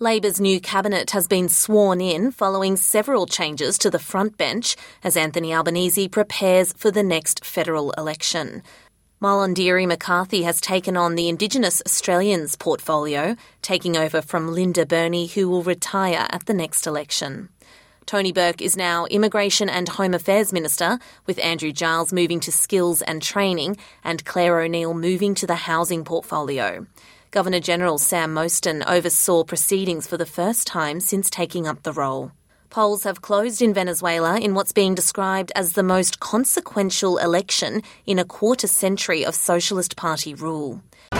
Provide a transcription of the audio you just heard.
Labor's new cabinet has been sworn in following several changes to the front bench as Anthony Albanese prepares for the next federal election. Malarndirri McCarthy has taken on the Indigenous Australians portfolio, taking over from Linda Burney, who will retire at the next election. Tony Burke is now Immigration and Home Affairs Minister, with Andrew Giles moving to Skills and Training and Claire O'Neill moving to the Housing portfolio. Governor-General Sam Mostyn oversaw proceedings for the first time since taking up the role. Polls have closed in Venezuela in what's being described as the most consequential election in a quarter century of Socialist Party rule.